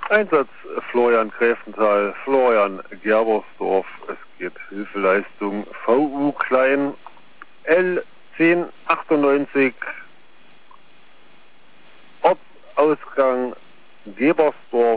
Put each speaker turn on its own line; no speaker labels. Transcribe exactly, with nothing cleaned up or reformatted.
Einsatz Florian Gräfenthal, Florian Gerbersdorf. Es geht Hilfeleistung V U Klein L zehn achtundneunzig, Ortsausgang Gebersdorf.